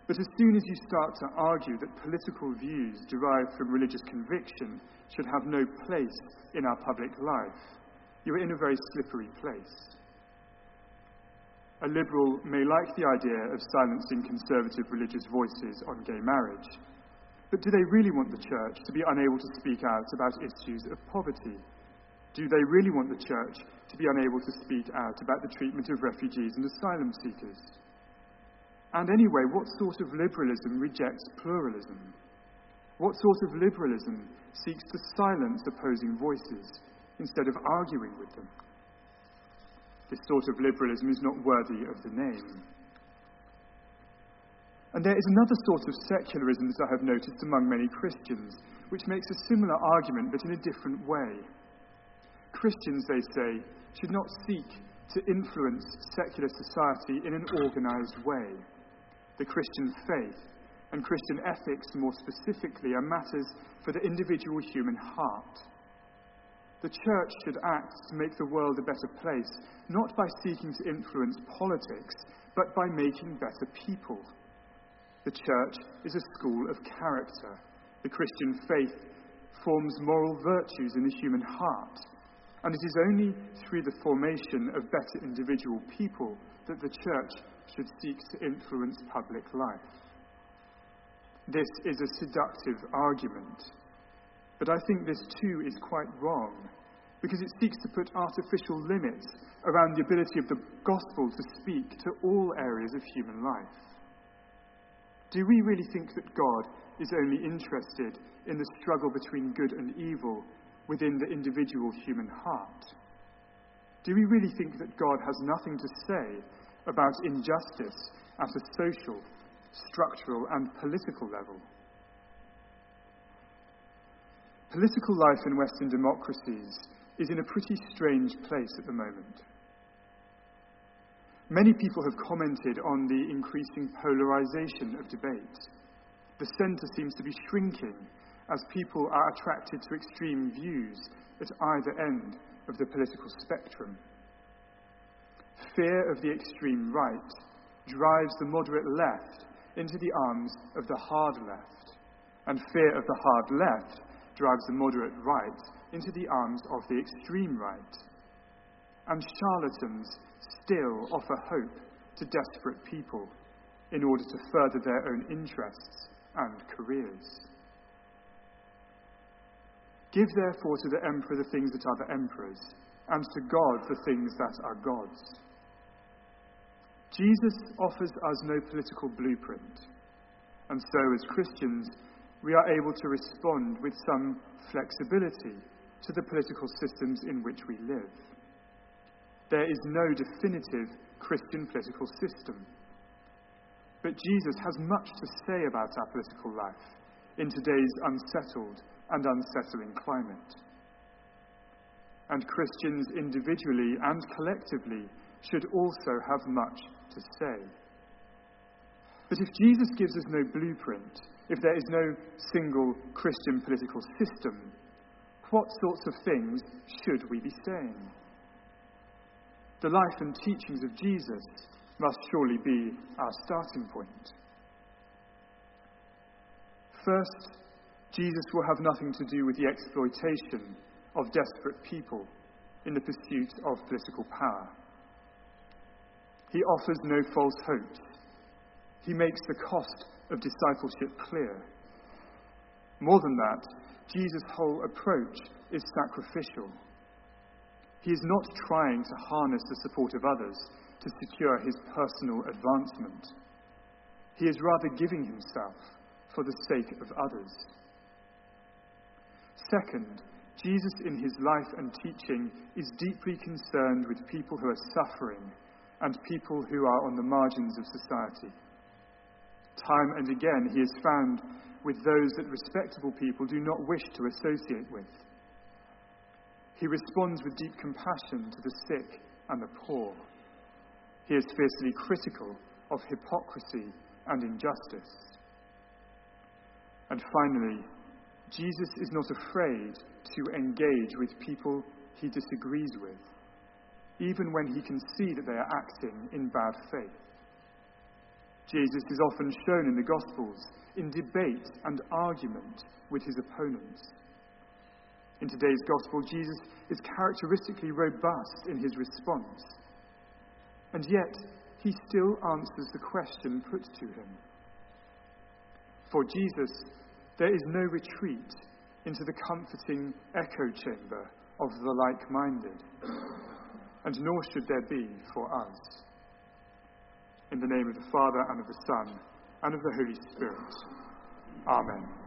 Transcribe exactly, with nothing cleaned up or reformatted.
But as soon as you start to argue that political views derived from religious conviction should have no place in our public life, you are in a very slippery place. A liberal may like the idea of silencing conservative religious voices on gay marriage, but do they really want the church to be unable to speak out about issues of poverty? Do they really want the church to be unable to speak out about the treatment of refugees and asylum seekers? And anyway, what sort of liberalism rejects pluralism? What sort of liberalism seeks to silence opposing voices instead of arguing with them? This sort of liberalism is not worthy of the name. And there is another sort of secularism that I have noticed among many Christians, which makes a similar argument but in a different way. Christians, they say, should not seek to influence secular society in an organised way. The Christian faith and Christian ethics, more specifically, are matters for the individual human heart. The church should act to make the world a better place, not by seeking to influence politics, but by making better people. The church is a school of character. The Christian faith forms moral virtues in the human heart, and it is only through the formation of better individual people that the church should seek to influence public life. This is a seductive argument, but I think this too is quite wrong, because it seeks to put artificial limits around the ability of the gospel to speak to all areas of human life. Do we really think that God is only interested in the struggle between good and evil within the individual human heart? Do we really think that God has nothing to say about injustice at a social, structural, and political level? Political life in Western democracies is in a pretty strange place at the moment. Many people have commented on the increasing polarisation of debate. The centre seems to be shrinking as people are attracted to extreme views at either end of the political spectrum. Fear of the extreme right drives the moderate left into the arms of the hard left, and fear of the hard left drives the moderate right into the arms of the extreme right. And charlatans still offer hope to desperate people in order to further their own interests and careers. Give therefore to the emperor the things that are the emperor's, and to God the things that are God's. Jesus offers us no political blueprint, and so as Christians we are able to respond with some flexibility to the political systems in which we live. There is no definitive Christian political system, but Jesus has much to say about our political life in today's unsettled and unsettling climate. And Christians individually and collectively should also have much to say. But if Jesus gives us no blueprint, if there is no single Christian political system, what sorts of things should we be saying? The life and teachings of Jesus must surely be our starting point. First, Jesus will have nothing to do with the exploitation of desperate people in the pursuit of political power. He offers no false hopes. He makes the cost of discipleship clear. More than that, Jesus' whole approach is sacrificial. He is not trying to harness the support of others to secure his personal advancement. He is rather giving himself for the sake of others. Second, Jesus in his life and teaching is deeply concerned with people who are suffering and people who are on the margins of society. Time and again he is found with those that respectable people do not wish to associate with. He responds with deep compassion to the sick and the poor. He is fiercely critical of hypocrisy and injustice. And finally, Jesus is not afraid to engage with people he disagrees with, even when he can see that they are acting in bad faith. Jesus is often shown in the Gospels in debate and argument with his opponents. In today's Gospel, Jesus is characteristically robust in his response, and yet he still answers the question put to him. For Jesus, there is no retreat into the comforting echo chamber of the like-minded, and nor should there be for us. In the name of the Father, and of the Son, and of the Holy Spirit. Amen.